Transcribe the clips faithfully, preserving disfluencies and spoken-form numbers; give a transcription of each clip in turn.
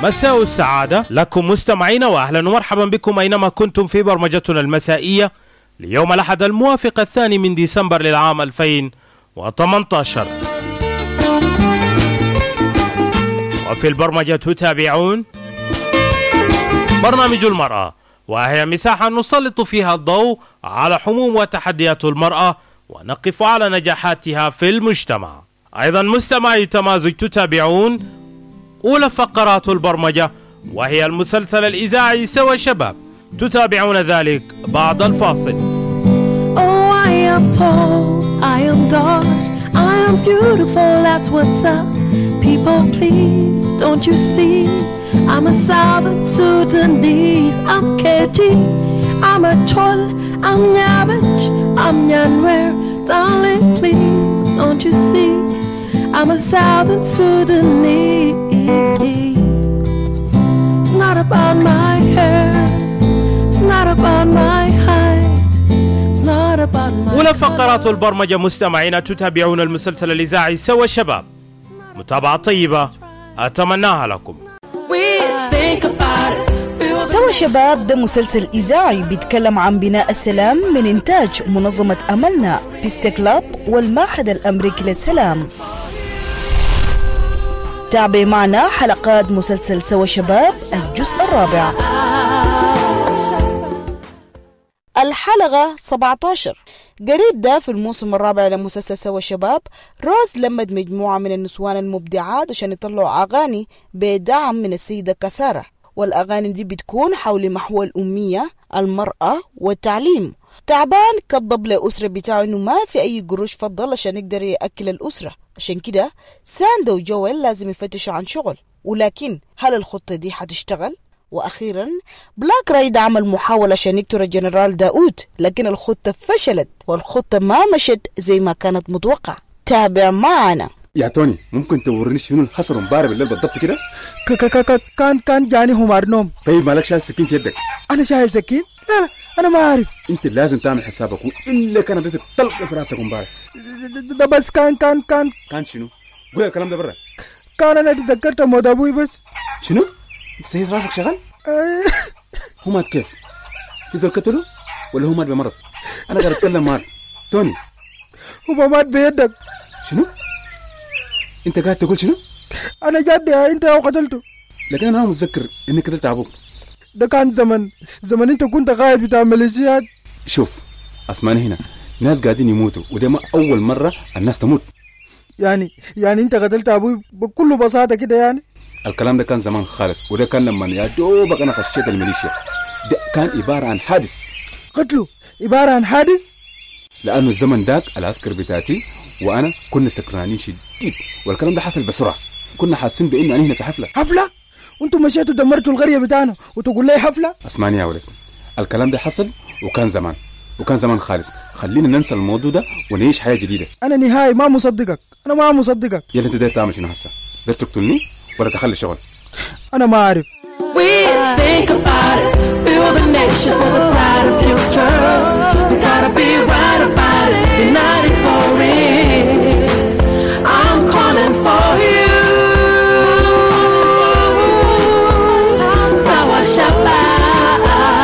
مساء السعادة لكم مستمعين، وأهلا ومرحبا بكم أينما كنتم في برمجتنا المسائية ليوم الأحد الموافق الثاني من ديسمبر للعام ألفين وثمانية عشر. وفي البرمجة تتابعون برنامج المرأة، وهي مساحة نسلط فيها الضوء على حموم وتحديات المرأة ونقف على نجاحاتها في المجتمع. أيضا مستمعي تمازج تتابعون أولى فقرات البرمجة، وهي المسلسل الإذاعي سوى شباب. تتابعون ذلك بعد الفاصل. Oh, I am tall, I am dark, I am beautiful, that's what's up. People, please, don't you see? I'm a Southern Sudanese, I'm K G, I'm a Chol, I'm Nyabich, I'm Nyanwer. Darling, please, don't you see? I'm a Southern Sudanese. It's not about my hair, it's not about my height, it's not about my... أولى فقرات البرمجة مستمعين تتابعون المسلسل الإذاعي سوى شباب. متابعة طيبة أتمناها لكم. سوى شباب ده مسلسل إذاعي بيتكلم عن بناء السلام من إنتاج منظمة أملنا بيست كلاب والمعهد الأمريكي للسلام. تابع معنا حلقات مسلسل سوى شباب الجزء الرابع. الحلقة سبعة عشر. قريب ده في الموسم الرابع لمسلسل سوى شباب، روز لمد مجموعة من النسوان المبدعات عشان يطلعوا أغاني بدعم من السيدة كسارة، والأغاني دي بتكون حول محو الأمية، المرأة والتعليم. تعبان كضب لأسرة بتاعه إنه ما في أي قروش فضل عشان يقدر يأكل الأسرة، عشان كده ساندو وجويل لازم يفتشوا عن شغل. ولكن هل الخطة دي حتشتغل؟ وأخيرا بلاك رايد عمل محاولة عشان يقتل الجنرال داود، لكن الخطة فشلت والخطة ما مشت زي ما كانت متوقع. تابع معنا. يا توني، ممكن توريني شنو اللي حصل امبارح بالليل بالضبط كده؟ كان كان جاني همار نوم. طيب مالك شايل سكين في يدك؟ انا شايل سكين؟ لا لا انا ما عارف. انت لازم تعمل حسابك الا كان بس تطلق في راسك امبارح. ده بس كان كان كان كان شنو؟ قول الكلام ده برا. كان انا تذكرت موت ابوي بس. شنو؟ سيد راسك شغال؟ هو مات كيف؟ في زول قتله ولا هو مات بمرض؟ انا قاعد اتكلم معك توني. هو مات بيدك. شنو؟ انت قاعد تقول شنو؟ انا جد انت او قتلته. لكن انا ما متذكر انك قتلت ابوك. ده كان زمن زمن انت كنت قائد بتاع ميليشيات. شوف اسمعني، هنا ناس قاعدين يموتوا وده ما اول مره الناس تموت. يعني يعني انت قتلت ابوي بكل بساطه كده يعني؟ الكلام ده كان زمان خالص، وده كان لما يا دوبك انا خشيت الميليشيا. ده كان عباره عن حادث. قتله عباره عن حادث؟ لانه الزمن داك العسكر بتاعتي وانا كنا سكرانين شديد، والكلام ده حصل بسرعه. كنا حاسين بانه انا هنا في حفله. حفله؟ وانتم مشيتوا دمرتوا القريه بتاعنا وتقول لي حفله؟ اسمعني يا ولد، الكلام ده حصل وكان زمان وكان زمان خالص. خلينا ننسى الموضوع ده ونعيش حياه جديده. انا نهائي ما مصدقك، انا ما مصدقك. يلا انت داير تعمل شنو هسه؟ داير تقتلني ولا تخلي الشغل؟ انا ما اعرف. We think about it, build a nation for the pride of future. We gotta be right about it, united for it. I'm calling for you. Sawa Shabab.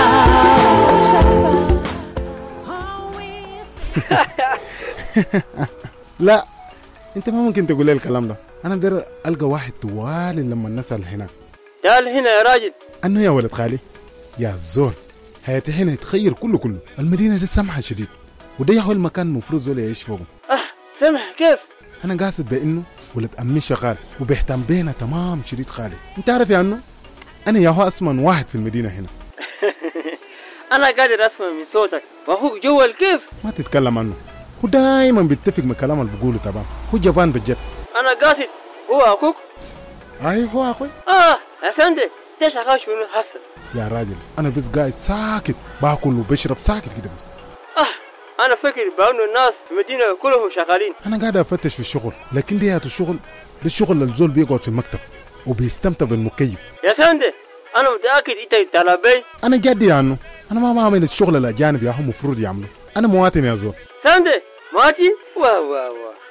لا انت ما ممكن تقول لي الكلام ده. انا بدر القى واحد توالي لما نسال هنا. تعال هنا يا راجل. انه يا ولد خالي يا زول، حياتي هنا يتخير كله كله. المدينه دي سمحه شديد، وده يا هو المكان المفروض زول يعيش فوقه. اه سمح كيف؟ انا قاصد بانه ولد امي شغال وبيهتم بينا تمام شديد خالص. انت عارف يا انه انا يا هو اسمن واحد في المدينه هنا. انا قادر اسمع من صوتك. واخوك جوال كيف؟ ما تتكلم عنه، هو دايما بيتفق مع كلام اللي بقوله تمام. هو جبان بجد. انا قاصد هو اخوك. اي هو اخوي. اه يا سندي ليش شغال شنو حصل؟ يا راجل انا بس قاعد ساكت باكل وبشرب ساكت كده بس. اه انا فكر بانه الناس في المدينه كلهم شغالين. انا قاعد افتش في الشغل، لكن دي هات الشغل ده الشغل اللي الزول بيقعد في المكتب وبيستمتع بالمكيف. يا سندي انا متاكد انت طلبي. انا جدي يا انه انا ما بعمل الشغل الاجانب يا هم مفروض يعملوا. انا مواطن يا زول. سندي مواطن؟ واه واه واه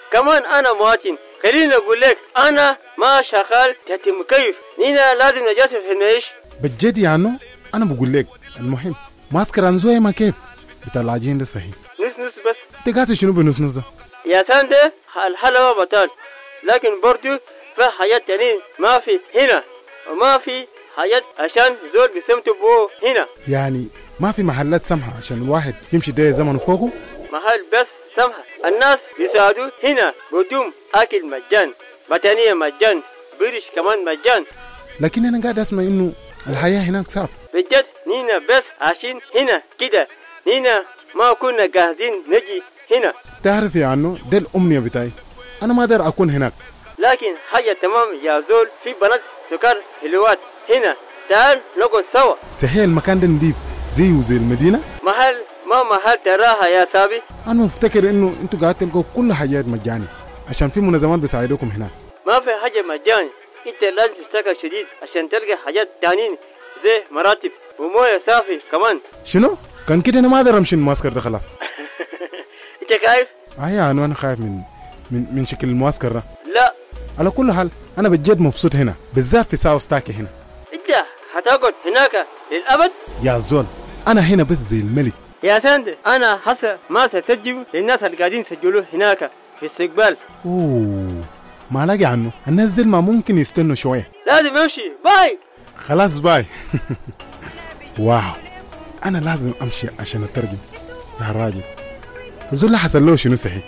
كمان أنا مواطن. خليني أقول لك أنا ما شغال تحت مكيف، هنا لازم نجاسف في المعيش. بجد يعني أنا بقول لك المهم ماسكر أنزوي ما كيف بتاع العجين ده صحيح نص نص بس. أنت قاعد شنو بنص نص ده يا ساندي الحلاوة بطال، لكن برضو في حاجات تانية ما في هنا، وما في حاجات عشان زول بيسمتوا بو هنا. يعني ما في محلات سمحة عشان الواحد يمشي ده زمن فوقه؟ محل بس سمحة، الناس بيساعدوا هنا بدون أكل مجان، بطانية مجان، بريش كمان مجان. لكن أنا قاعد أسمع إنه الحياة هناك صعب. بجد نينا بس عشان هنا كده، نينا ما كنا جاهزين نجي هنا. تعرف يا عنو ده الأمنية بتاعي، أنا ما أقدر أكون هناك. لكن حاجة تمام يا زول، في بنات سكر حلوات هنا، تعال نقعد سوا. صحيح المكان ده نضيف زي وزي المدينة؟ محل ما محل تراها يا سابي. أنا مفتكر إنه أنتوا قاعد تلقوا كل حاجات مجاني عشان في منظمات بيساعدوكم هناك. ما في حاجة مجاني، أنت لازم تشتغل شديد عشان تلقى حاجات تانيين زي مراتب ومويه صافي كمان. شنو؟ كان كده أنا ما أقدر أمشي المعسكر ده خلاص. أنت خايف؟ أيوة أنا أنا خايف من من من شكل المعسكر ده. لا على كل حال أنا بجد مبسوط هنا، بالذات في ساوث تاكي هنا. أنت هتقعد هناك للأبد؟ يا زول أنا هنا بس زي الملك. يا ساندي أنا حسب ما ستجيب للناس اللي قاعدين يسجلوه هناك في استقبال. أوه ما لاقي عنه، الناس زي ما ممكن يستنوا شوية. لازم يمشي. باي. خلاص باي. واو أنا لازم أمشي عشان أترجم يا راجل. زول حصل له شنو صحيح؟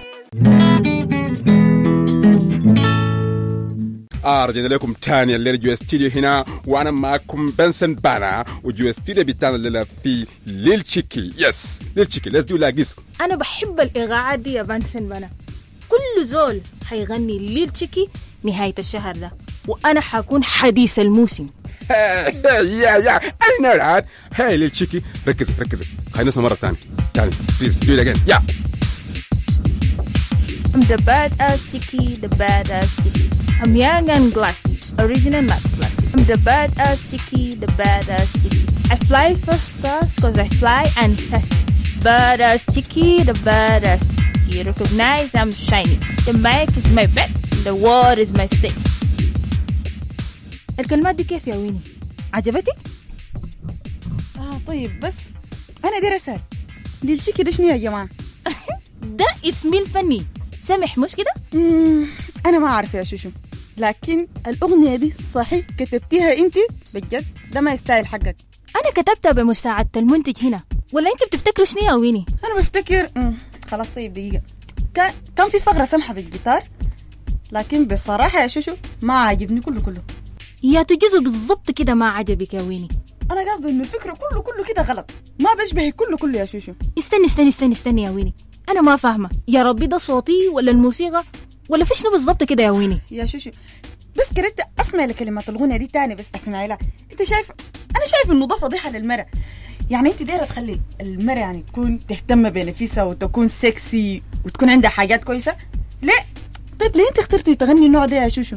آه رجعنا لكم تاني الليلة جوا استوديو هنا، وأنا معكم بنسن بانا، وجوا استوديو بتاعنا الليلة في ليل تشيكي. يس ليل تشيكي let's do like this. أنا بحب الإيقاعات دي يا بنسن بانا. كل زول حيغني ليل تشيكي نهاية الشهر ده، وأنا حكون حديث الموسم. يا يا I know that. هاي ليل تشيكي ركز ركز، خلينا نسمع مرة تاني تاني please do it again. yeah. I'm the badass Chicky, the badass Chicky. I'm young and glassy, original not plastic. I'm the badass Chicky, the badass Chicky. I fly first class cause I fly and sassy. Badass Chicky, the badass Chicky. Recognize I'm shiny. The mic is my bed, the word is my stick. الكلمات دي كيف يا ويني؟ عجبتك؟ آه طيب بس أنا دي رسال ليل تشيكي ده شنو يا جماعة؟ ده اسمي الفني سمح مش كده؟ أنا ما أعرف يا شوشو، لكن الأغنية دي صحيح كتبتيها أنت بجد، ده ما يستاهل حقك. أنا كتبتها بمساعدة المنتج هنا، ولا أنت بتفتكروا شنو يا ويني؟ أنا بفتكر مم. خلاص طيب دقيقة، كان كان في فقرة سمحة بالجيتار، لكن بصراحة يا شوشو ما عاجبني كله كله. يا تجزو بالضبط كده ما عجبك يا ويني. أنا قصدي إنه الفكرة كله كله كده غلط، ما بشبه كله كله يا شوشو. استني استني استني استني يا ويني، أنا ما فاهمة يا ربي، ده صوتي ولا الموسيقى ولا في شنو بالضبط كده يا ويني؟ يا شوشو بس كرهت أسمع لكلمات الغنية دي تاني، بس أسمعي لها. أنت شايف أنا شايف إنه ده فضيحة للمرأة، يعني أنت دايرة تخلي المرأة يعني تكون تهتم بنفسها وتكون سكسي وتكون عندها حاجات كويسة؟ ليه؟ طيب ليه أنت اخترتي تغني النوع ده يا شوشو؟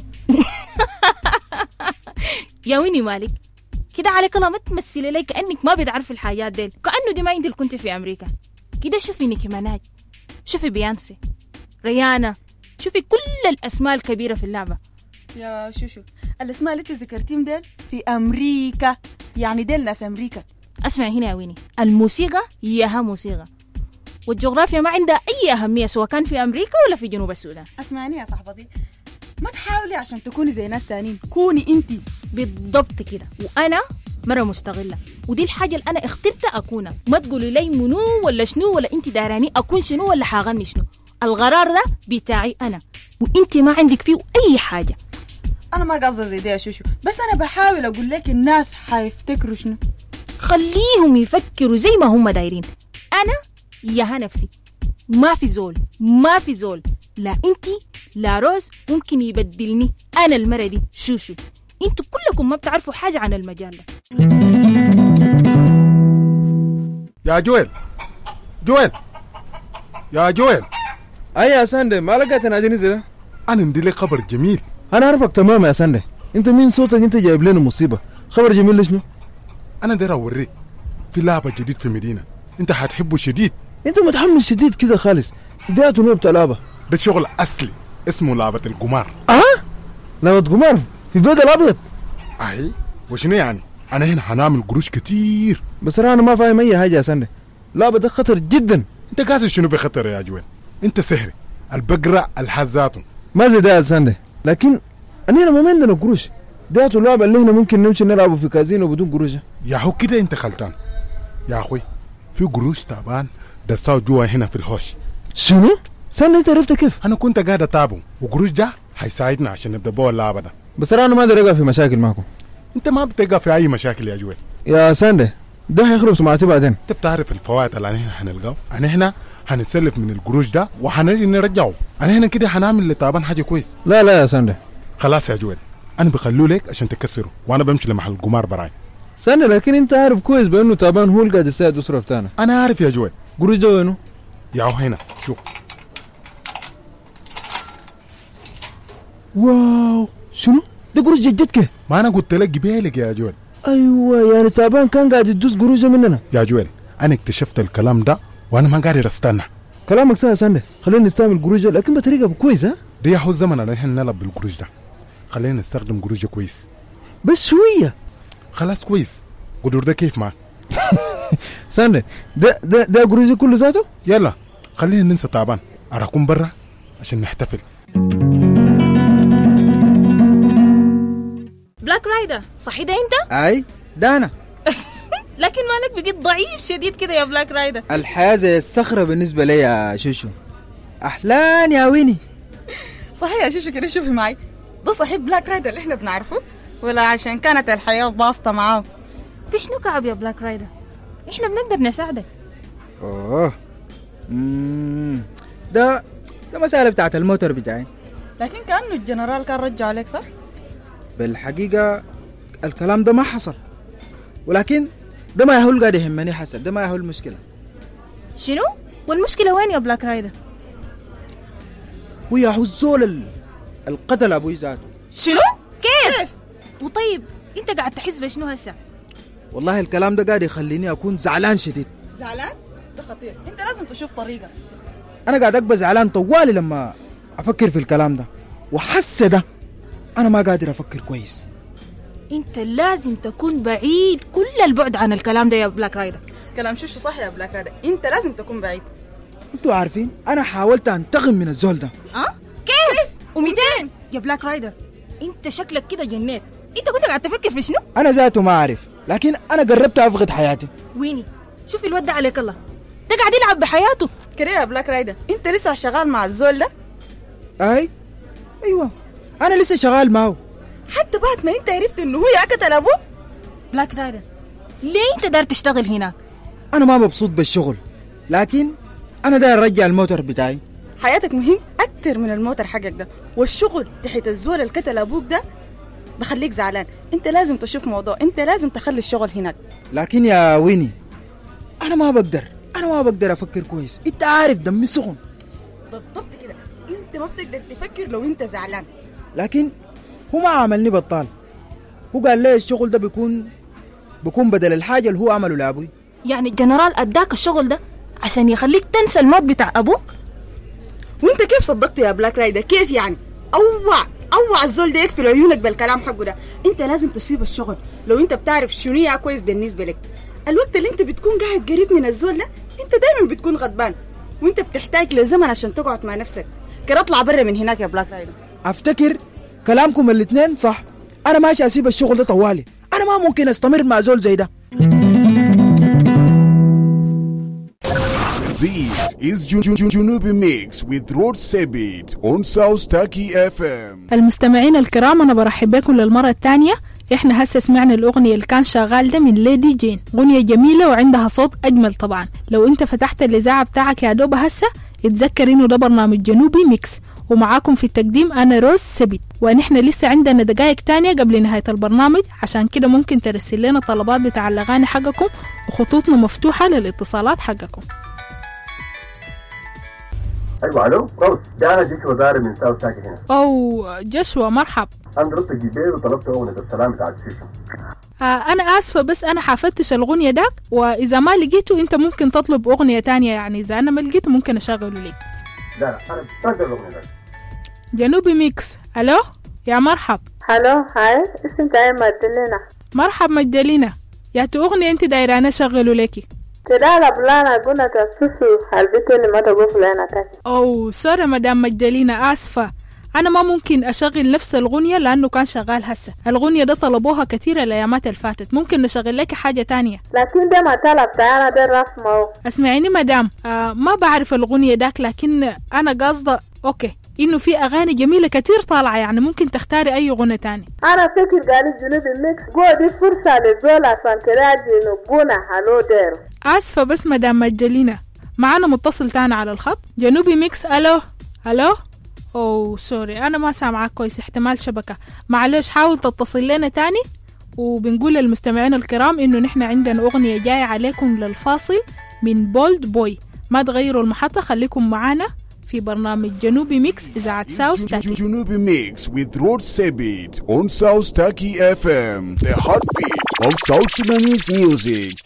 يا ويني مالك كده عليك الله، ما تمثلي لي كأنك ما بتعرفي الحاجات ديل، كأنه دي ما انت اللي كنت في أمريكا. كده شوفي نيكي ميناج، شوفي بيانسي، ريانا، شوفي كل الأسماء الكبيرة في اللعبة. يا شوشو الأسماء اللي تذكرتيهم ديل في أمريكا، يعني ديل ناس أمريكا. أسمعي هنا يا ويني، الموسيقى هيها موسيقى، والجغرافيا ما عندها أي أهمية سواء كان في أمريكا ولا في جنوب السودان. اسمعني يا صاحبتي، ما تحاولي عشان تكوني زي ناس تانين، كوني انتي بالضبط كده. وأنا مرة مستغلة، ودي الحاجة اللي أنا اخترت أكونها. ما تقولي لي منو ولا شنو ولا أنت داراني أكون شنو ولا حاغني شنو، القرار ده بتاعي أنا، وأنت ما عندك فيه أي حاجة. أنا ما قصدي زي ده يا شوشو، بس أنا بحاول أقول لك الناس حيفتكروا شنو. خليهم يفكروا زي ما هم دايرين. أنا ياها نفسي، ما في زول ما في زول، لا أنتي لا روز ممكن يبدلني. أنا المرة دي شوشو، انتوا كلكم ما بتعرفوا حاجة عن المجال ده. يا جويل جويل يا جويل. أي يا ساندي ما لقيت ناجيني زي ده؟ أنا ندي لك خبر جميل. أنا أعرفك تمام يا ساندي، أنت مين صوتك أنت جايب لنا مصيبة؟ خبر جميل لشنو؟ أنا داير أوريك في لعبة جديد في مدينة، أنت هتحبه شديد. أنت متحمس شديد كده خالص، بدايته نوع بتاع لعبة ده شغل أصلي. اسمه لعبة القمار. اه لعبة قمار في البيت الابيض. اي وشنو يعني؟ انا هنا هنعمل قروش كتير. بصراحة انا ما فاهم اي حاجة يا سندي. لعبة ده خطر جدا. انت قاسي شنو بخطر يا جويل؟ انت سحري البقرة الحزاتهم ما زي ده يا سندي، لكن انا ما عندنا قروش. ده اللعبة اللي هنا ممكن نمشي نلعبوا في كازينو بدون قروش. يا هو كده انت خلطان يا اخوي. في قروش تعبان دساو جوا هنا في الهوش. شنو؟ سنة انت عرفت كيف؟ انا كنت قاعد اتابعه وقروش ده هيساعدنا عشان نبدا بوا اللعبه ده. بصراحه انا ما ادري اقع في مشاكل معكم. انت ما بتقع في اي مشاكل يا جويل. يا ساندي ده هيخرب سمعتي بعدين. انت بتعرف الفوائد اللي احنا هنلقاه؟ انا هنا هنسلف من القروش ده وهنجي نرجعه. انا هنا كده هنعمل لتعبان حاجه كويس. لا لا يا ساندي خلاص يا جويل، انا بخلوه لك عشان تكسره وانا بمشي لمحل القمار براي. ساندي لكن انت عارف كويس بانه تعبان هو اللي قاعد يساعد اسره بتاعنا. انا عارف يا جويل. قروش ده وينه؟ ياهو هنا شوف. واو شنو؟ ده قروش جدتك؟ ما انا قلت لك جبالك يا جويل. ايوه يعني تعبان كان قاعد يدوس قروش مننا. يا جويل انا اكتشفت الكلام ده وانا ما قادر استنى. كلامك صح يا ساندي، خلينا نستعمل قروش ده لكن بطريقه كويسه. ها ده يا هو الزمن اللي احنا نلعب بالقروش ده. خلينا نستخدم قروش كويس بس شويه. خلاص كويس. قدر ده كيف معك؟ ساندي ده ده ده قروش كله ذاته. يلا خلينا ننسى تعبان، اراكم برا عشان نحتفل. بلاك رايدر صحي ده انت؟ اي ده انا. لكن مالك بقيت ضعيف شديد كده يا بلاك رايدر. الحياة زي الصخرة بالنسبة لي يا شوشو. احلان يا ويني. صحيح يا شوشو كده شوفي معي، ده صحيح بلاك رايدر اللي احنا بنعرفه ولا عشان كانت الحياة باسطة معاه؟ في شنو كعب يا بلاك رايدر؟ احنا بنقدر نساعدك. اوه امم ده ده مسألة بتاعت الموتر بتاعي. لكن كأنه الجنرال كان رجع عليك صح؟ بالحقيقة الكلام ده ما حصل، ولكن ده ما يهول قاعد يهمني حسن. ده ما يهول المشكلة. شنو؟ والمشكلة وين يا بلاك رايدر؟ هو يا الزول القتل ابوي ذاته. شنو؟ كيف؟ كيف؟ وطيب انت قاعد تحس بشنو هسه؟ والله الكلام ده قاعد يخليني اكون زعلان شديد. زعلان؟ ده خطير، انت لازم تشوف طريقة. انا قاعد اقبل زعلان طوالي لما افكر في الكلام ده، وحس ده انا ما قادر افكر كويس. انت لازم تكون بعيد كل البعد عن الكلام ده يا بلاك رايدر. كلام شوشو صح يا بلاك رايدر، انت لازم تكون بعيد. انتوا عارفين انا حاولت انتقم من الزول ده. اه كيف وميتين يا بلاك رايدر؟ انت شكلك كده جنيت. انت كنت قاعد تفكر في شنو؟ انا ذاته ما اعرف، لكن انا قربت افقد حياتي. ويني شوف الود عليك الله، ده قاعد يلعب بحياته كده يا بلاك رايدر. انت لسه شغال مع الزول ده؟ اي ايوه انا لسه شغال معه حتى بعد ما انت عرفت انه هو قتل ابوه. بلاك رايدر ليه انت دار تشتغل هناك؟ انا ما مبسوط بالشغل، لكن انا داير ارجع الموتر بتاعي. حياتك مهم اكتر من الموتر حقك ده، والشغل تحت الزول اللي قتل ابوك ده بخليك زعلان. انت لازم تشوف موضوع، انت لازم تخلي الشغل هناك. لكن يا ويني انا ما بقدر انا ما بقدر افكر كويس. انت عارف دمي سخن. بالضبط كده، انت ما بتقدر تفكر لو انت زعلان. لكن هو ما عملني بطال، هو قال لي الشغل ده بيكون بيكون بدل الحاجة اللي هو عمله لأبوي. يعني الجنرال أداك الشغل ده عشان يخليك تنسى الموت بتاع أبوك؟ وانت كيف صدقته يا بلاك رايدر؟ كيف يعني؟ اوع اوع الزول ده يكفي عيونك بالكلام حقه ده. انت لازم تسيب الشغل لو انت بتعرف شنو يا كويس بالنسبة لك. الوقت اللي انت بتكون قاعد قريب من الزول ده انت دايما بتكون غضبان، وانت بتحتاج لزمن عشان تقعد مع نفسك. كده اطلع برا من هناك يا بلاك رايدر. افتكر كلامكم الاثنين صح. انا ماشي اسيب الشغل ده طوالي، انا ما ممكن استمر مع زول زي ده. This is Junubi Mix with Rod Sebit on South Taki إف إم. المستمعين الكرام أنا برحب بكم للمرة الثانية. إحنا هسه سمعنا الأغنية اللي كان شغال ده من ليدي جين، أغنية جميلة وعندها صوت أجمل. طبعا لو أنت فتحت الإذاعة بتاعك يا دوب هسه اتذكر إنه ده برنامج جنوبي ميكس، ومعاكم في التقديم أنا روز سبيت، ونحن لسه عندنا دقائق تانية قبل نهاية البرنامج، عشان كده ممكن ترسل لنا طلبات بتاع الأغاني حقكم، وخطوطنا مفتوحة للاتصالات حقكم. ايوه الو روز، ده انا جشوى داري من ساوث تاكي هنا. او جشوى مرحب. انا ضربت الجبال وطلبت اغنيه السلام بتاع الشيشة. آه انا اسفه بس انا حفتش الاغنيه داك، واذا ما لقيته انت ممكن تطلب اغنيه تانية، يعني اذا انا ما لقيته ممكن اشغله لك. لا لا انا بقدر الاغنيه داك. جنوبي ميكس. الو يا مرحب. الو هاي اسم تاعي مدلينا. مرحب مدلينا، يا تو اغنيه انت دايرانه شغلوا لكي كده لا بلانا قلنا تسوسو البيت ما تقول لنا تاني. او سوري مدام مدلينا، اسفه انا ما ممكن اشغل نفس الاغنيه لانه كان شغال هسه. الاغنيه ده طلبوها كثير الايامات اللي فاتت، ممكن نشغل لك حاجه تانية. لكن ده ما طلب انا ده رسمه. اسمعيني مدام، آه ما بعرف الاغنيه داك، لكن انا قصده اوكي انه في اغاني جميله كتير طالعه، يعني ممكن تختاري اي اغنيه تاني. انا فكر قال جنوبي ميكس جو دي فرصه للزول عشان كده جنوبنا هلو دير. اسفه بس مدام مجلينا، معانا متصل تاني على الخط. جنوبي ميكس. الو الو. اوه سوري انا ما سامعك كويس، احتمال شبكه، معلش حاول تتصل لنا تاني. وبنقول للمستمعين الكرام انه نحن عندنا اغنيه جايه عليكم للفاصل من بولد بوي. ما تغيروا المحطه، خليكم معانا في برنامج جنوبي ميكس إذاعة ساوث تاكي. جنوبي ميكس with Rod Sabit on South Taki إف إم, the heartbeat of South Sudanese music.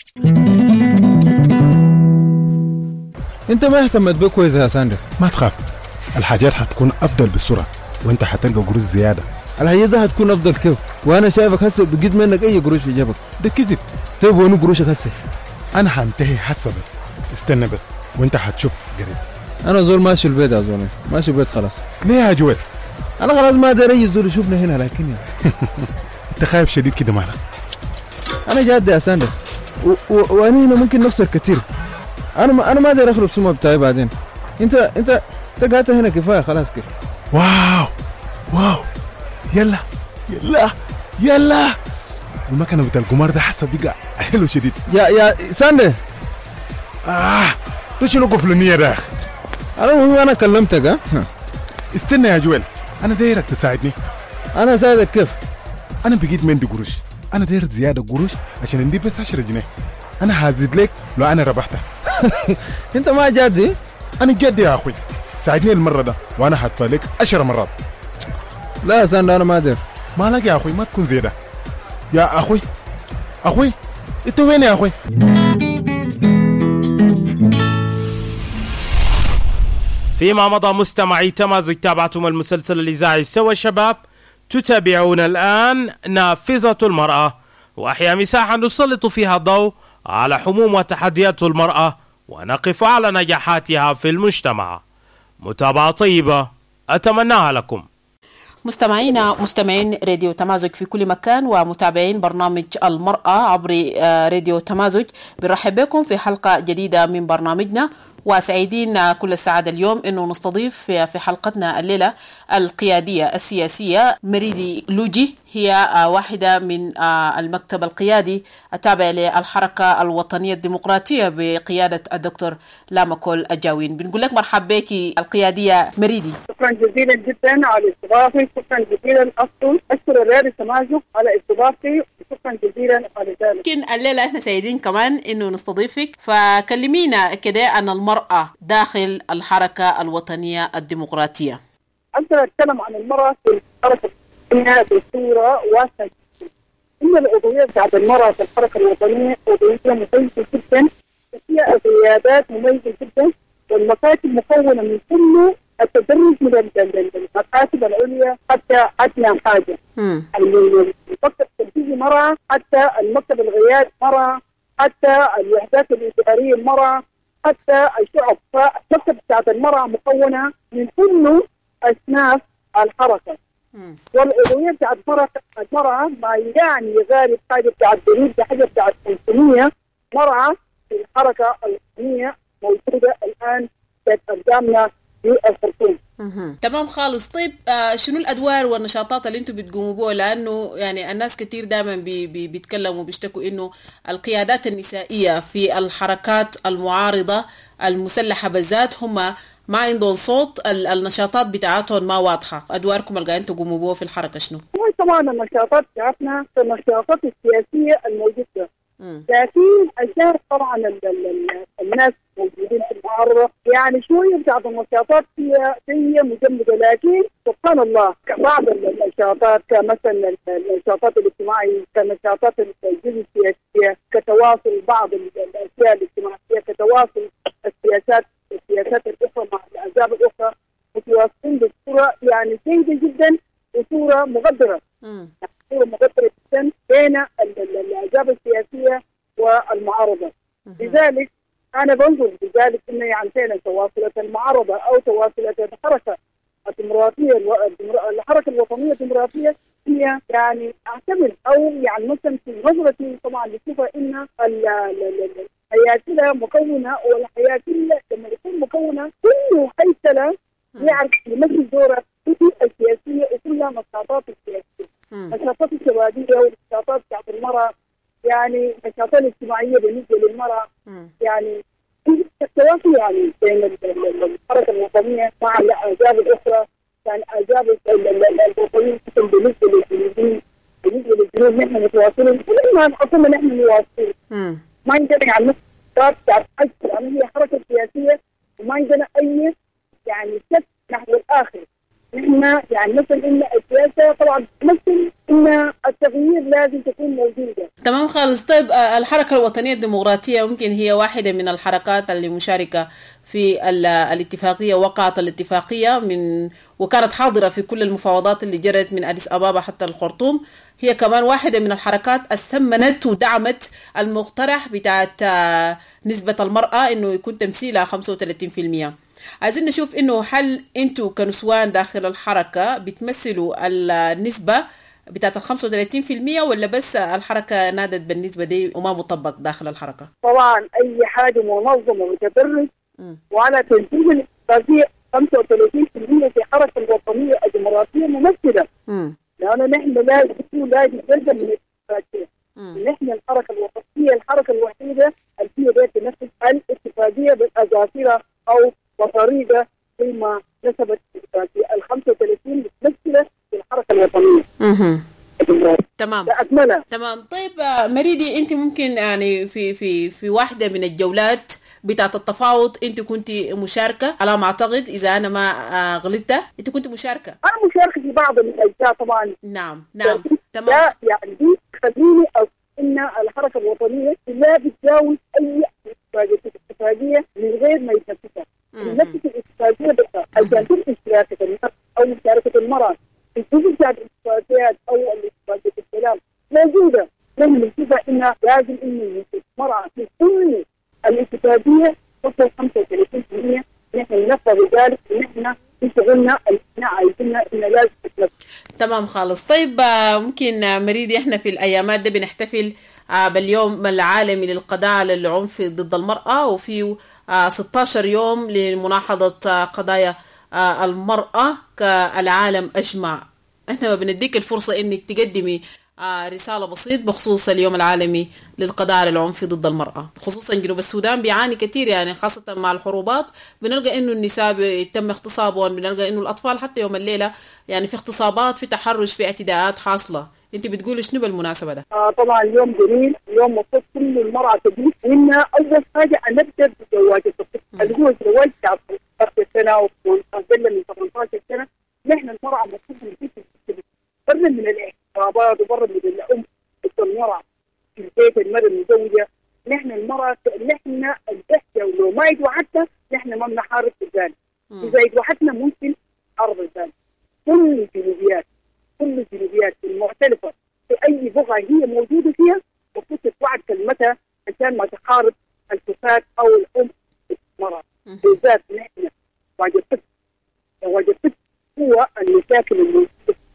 انت ما اهتمت بك كويس يا ساندر. ما تخاف، الحاجات حتكون افضل بالسرعه وانت حتلقى قروش زياده. الحاجات ده حتكون افضل كيف وانا شايفك هسه بقيت منك اي قروش في جيبك؟ ده كذب. طيب وين قروشك هسه؟ انا حنتهي هسه، بس استنى بس وانت حتشوف قريب. انا زول ماشي البيت يا زول، ماشي البيت خلاص. ليه يا جوال؟ انا خلاص ما ادري اي زول يشوفنا هنا، لكن انت خايف شديد كده مالك؟ انا جاد يا ساندر، وانا هنا ممكن نخسر كتير. انا ما انا ما ادري اخرب سمعة بتاعي بعدين. انت انت انت قاعد هنا كفايه خلاص كده. واو واو يلا يلا يلا، المكنه بتاع القمار ده حسب بقى حلو شديد. يا يا ساندر اه ده شنو قفلني ده؟ انا هو انا كلمتك. ها استنى يا جوال، انا دايرك تساعدني. انا اساعدك كيف؟ انا بقيت مندي قروش، انا داير زياده قروش عشان عندي بس عشرة جنيه. انا هزيد لك لو انا ربحتها. انت ما جادي؟ انا جدي يا اخوي، ساعدني المره ده وانا هدفع لك عشر مرات. لا يا ساندر انا ما ادري. مالك يا اخوي؟ ما تكون زياده يا اخوي. اخوي انت وين يا اخوي؟ فيما مضى مستمعي تمازج، تابعتم المسلسل الإذاعي سوى الشباب. تتابعون الآن نافذة المرأة، وأحيا مساحة نسلط فيها الضوء على حموم وتحديات المرأة ونقف على نجاحاتها في المجتمع. متابعة طيبة أتمناها لكم. مستمعينا مستمعين راديو تمازج في كل مكان ومتابعين برنامج المرأة عبر راديو تمازج، بنرحب بكم في حلقة جديدة من برنامجنا، وسعيدين كل السعادة اليوم أنه نستضيف في حلقتنا الليلة القيادية السياسية مريدي لوجي. هي واحدة من المكتب القيادي التابع للحركة الوطنية الديمقراطية بقيادة الدكتور لامكول الجاوين. بنقول لك مرحب بك القيادية مريدي. شكرا جزيلا جدا على استضافتي، شكرا جزيلا أصل أشكر الراديو تمازج على استضافتي، شكرا جزيلا على ذلك. يمكن الليلة احنا سعيدين كمان انه نستضيفك، فكلمينا كده عن المرأة داخل الحركة الوطنية الديمقراطية. أقدر أتكلم عن المرأة في الحركة الوطنية بصورة واسعة. إن العضوية بتاعت المرأة في الحركة الوطنية عضوية مميزة جدا، فيها قيادات مميزة جدا، والمكاتب مكونة من كل التدرج من المكاتب العليا حتى أدنى حاجة. المكتب التنفيذي مرأة، حتى المكتب الغيادي مرأة، حتى الوحدات الإدارية مرأة، حتى الشعب. فالمكتب بتاعت المرأة مكونة من كل أصناف الحركة. والعضوية بتاعت المرأة ما يعني غالب حاجة بتاعت دليل بحاجة بتاعت خمسمية مرأة في الحركة الوطنية موجودة الآن قدامنا في الخرطوم. تمام خالص. طيب آه شنو الادوار والنشاطات اللي انتم بتقوموا بها؟ لانه يعني الناس كتير دائما بي بي بيتكلموا وبيشتكوا انه القيادات النسائيه في الحركات المعارضه المسلحه بالذات هم ما عندهم صوت، النشاطات بتاعتهم ما واضحه. ادواركم اللي قاعدين تقوموا بها في الحركه شنو؟ طبعا النشاطات بتاعتنا النشاطات السياسيه الموجوده، لكن عشان طبعا الناس موجودين في المعارضه يعني شويه بتاعت النشاطات هي هي مجمده، لكن سبحان الله بعض النشاطات كمثلا النشاطات الاجتماعيه، كنشاطات الجزء السياسيه، كتواصل بعض الاشياء الاجتماعيه، كتواصل السياسات السياسات الاخرى مع الاحزاب الاخرى، متواصلين بصوره يعني جيده جدا وصوره مغدره، صوره مغدره جدا بين الاحزاب السياسيه والمعارضه. لذلك انا بنظر بذلك انه يعني فعلا تواصلت المعارضه او تواصلت الحركه الديمقراطيه الحركه الوطنيه الديمقراطيه هي يعني اعتمد او يعني مثلا في نظرتي طبعا بشوفها ان الحياه مكونه والحياه لما تكون مكونه كل حيث يعرف يمثل دوره السياسيه وكلها نشاطات السياسيه، نشاطات الشبابيه والنشاطات بتاعت المراه، يعني النشاطات الاجتماعيه بالنسبه للمراه، يعني التواصل يعني بين الحركه الوطنيه مع الاحزاب الاخرى، يعني احزاب الوطنيه بالنسبه للجنوب بالنسبه للجنوب نحن متواصلين، كلنا نحكم نحن مواصلين. ما عندنا يعني بتاعت يعني هي حركه سياسيه وما عندنا اي يعني شك نحو الاخر. نحن يعني مثل ان السياسه طبعا تمثل ان التغيير لازم تكون موجوده. تمام خالص. طيب الحركه الوطنيه الديمقراطيه ممكن هي واحده من الحركات اللي مشاركه في الاتفاقيه، وقعت الاتفاقيه من وكانت حاضره في كل المفاوضات اللي جرت من اديس ابابا حتى الخرطوم. هي كمان واحده من الحركات استثمنت ودعمت المقترح بتاعت نسبه المراه انه يكون تمثيلها خمسة وثلاثين بالمئة. عايزين نشوف انه هل انتوا كنسوان داخل الحركة بتمثلوا النسبة بتاعت ال خمسة وثلاثين بالمئة ولا بس الحركة نادت بالنسبة دي وما مطبق داخل الحركة؟ طبعا اي حاجة منظمة وتدرج وعلى تنفيذ الاتفاقية خمسة وثلاثين بالمئة في الحركة الوطنية الديمقراطية ممثلة. لأنه نحن لازم نكون لازم نرجع من الاتفاقية. نحن الحركة الوطنية الحركة الوحيدة اللي هي تنفذ الاتفاقية بالأظافر أو وطريقة فيما نسبت ال خمسة وثلاثين متمثلة في الحركة الوطنية. اها تمام أكملها. تمام. طيب مريدي انت ممكن يعني في في في واحدة من الجولات بتاعت التفاوض انت كنت مشاركة على ما اعتقد، اذا انا ما غلطت انت كنت مشاركة. انا مشاركة في بعض الاجزاء طبعا. نعم نعم تمام. يعني دي خليني ان الحركة الوطنية لا بتجاوز اي اتفاقية من غير ما يتنفذها. نفس الاتفاقية بس عشان تنفذ مشاركة الناس او مشاركة المرأة في كل الاتفاقيات او الاتفاقية السلام موجودة. نحن نشوفها انها لازم ان المرأة في كل الاتفاقية تصل خمسة وثلاثين بالمئة. نحن ننفذ ذلك ونحن في شغلنا اللي احنا عايزينها ان لازم تتنفذ. تمام خالص. طيب ممكن مريدي احنا في الايامات دي بنحتفل باليوم العالمي للقضاء على العنف ضد المرأة، وفي ستة عشر يوم لمناهضة قضايا المرأة كالعالم أجمع. احنا بنديك الفرصة انك تقدمي رسالة بسيط بخصوص اليوم العالمي للقضاء على العنف ضد المرأة، خصوصا جنوب السودان بيعاني كثير يعني خاصة مع الحروبات. بنلقى انه النساء يتم اغتصابهم، بنلقى انه الاطفال حتى يوم الليلة يعني في اغتصابات، في تحرش، في اعتداءات حاصلة. انت بتقولي شنو بالمناسبة ده؟ آه طبعا يوم جميل، يوم مخصوص كل المرأة تبيه، وإن أول حاجة أن نبدأ بزواج الطفل اللي هو الزواج بتاع ثمانية عشر سنة وأقل من ثمانية عشر سنة. نحن المرأة مفروض نجيب برا من الاعتراضات وبرا من الأم المرأة في البيت المرأة المزوجة. نحن المرأة نحن الضحكة ولو ما يتوحدنا نحن ما بنحارب الرجال، إذا يتوحدنا ممكن حرب الرجال. كل الجنوبيات كل الجنوبيات المختلفة في أي بقعة هي موجودة فيها المفروض تتوعد كلمتها عشان ما تحارب الفساد أو العنف المرأة. بالذات نحن وجدت وجدت هو المشاكل الموجودة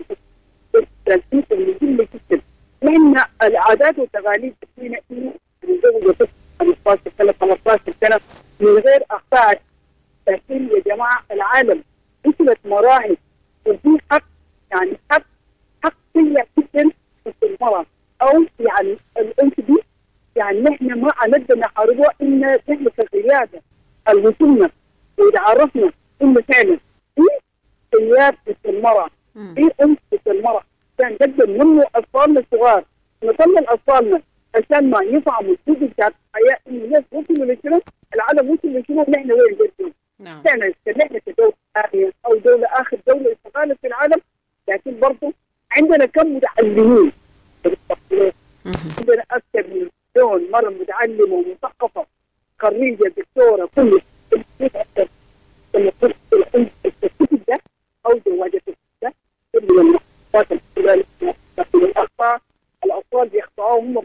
المهمة جدا. نحن العادات والتقاليد فينا إنه نتزوج طفل خمسة عشر سنة خمسة عشر سنة من غير أخطاء. لكن يا جماعة العالم وصلت مراحل وفي حق يعني حق حق سيء جدا في المرأة أو يعني الأنثى دي. يعني نحن ما نقدر نحاربها إن نحن كقيادة الوصولنا وإذا عرفنا إنه فعلا في سيئات في المرأة، في أنثى في المرأة، عشان نقدر ننمو أطفالنا الصغار، نطلع أطفالنا عشان ما يفهموا الجزء بتاع الحياة إنه الناس وصلوا لشنو، العالم وصل لشنو، نحن وين جدنا. نعم. نحن نحن كدولة ثانية أو دولة آخر دولة استقالت في العالم، لكن برضه عندنا كم متعلمين. عندنا أكثر من مليون مرة متعلمة ومثقفة خريجة دكتورة كل أكثر المفروض ده أو زواجة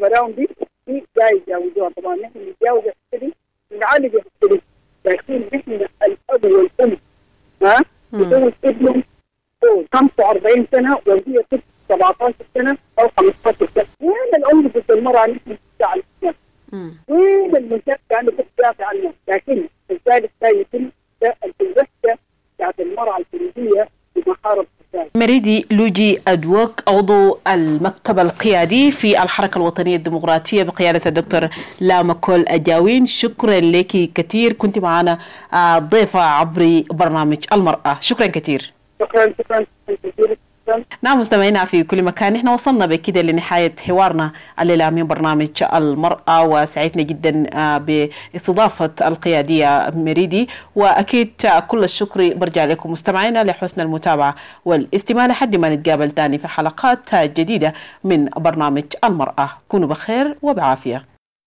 براهم دي دي جاي يجاوزوها. طبعا نحن نتجاوز الحته نعالج الحته، لكن نحن الاب والام ها يجوز ابنهم فوق خمسة وأربعين سنه وهي طفل سبعة عشر سنه او خمسة عشر سنه. وين الام ضد المراه نحن ندافع عنها؟ وين المنتخب عنه تدافع عنها؟ لكن الثالث لا يتم الوحده بتاعت المراه الفرنسيه بمحارب الفساد. مريدي لوجي أدوك عضو المكتب القيادي في الحركة الوطنية الديمقراطية بقيادة الدكتور لامكول أجاوين، شكرا لك كثير، كنت معنا ضيفة عبر برنامج المرأة. شكرا كثير. شكرا شكرا كثير. نعم مستمعينا في كل مكان، احنا وصلنا بكده لنهاية حوارنا الليلة من برنامج المرأة، وسعيدنا جدا باستضافة القيادية مريدي، وأكيد كل الشكر برجع لكم مستمعينا لحسن المتابعة والاستماع لحد ما نتقابل تاني في حلقات جديدة من برنامج المرأة. كونوا بخير وبعافية.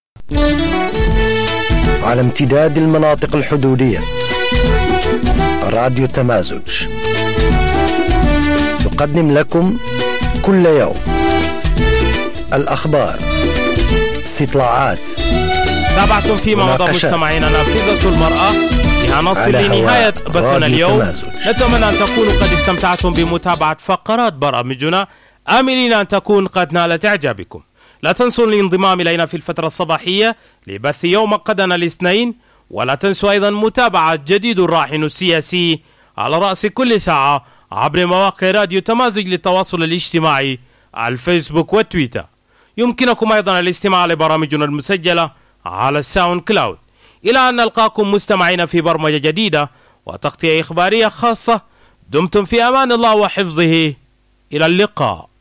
على امتداد المناطق الحدودية، راديو تمازج يقدم لكم كل يوم الأخبار، استطلاعات، تابعتم فيما مضى مستمعينا نافذة المرأة. بها نصل لنهاية بثنا اليوم. نتمنى أن تكونوا قد استمتعتم بمتابعة فقرات برامجنا، آملين أن تكون قد نالت إعجابكم. لا تنسوا الانضمام إلينا في الفترة الصباحية لبث يوم غدا الاثنين، ولا تنسوا أيضا متابعة جديد الراحن السياسي على رأس كل ساعة عبر مواقع راديو تمازج للتواصل الاجتماعي على الفيسبوك والتويتر. يمكنكم أيضا الاستماع لبرامجنا المسجلة على الساوند كلاود. إلى أن نلقاكم مستمعين في برمجة جديدة وتغطية إخبارية خاصة. دمتم في أمان الله وحفظه. إلى اللقاء.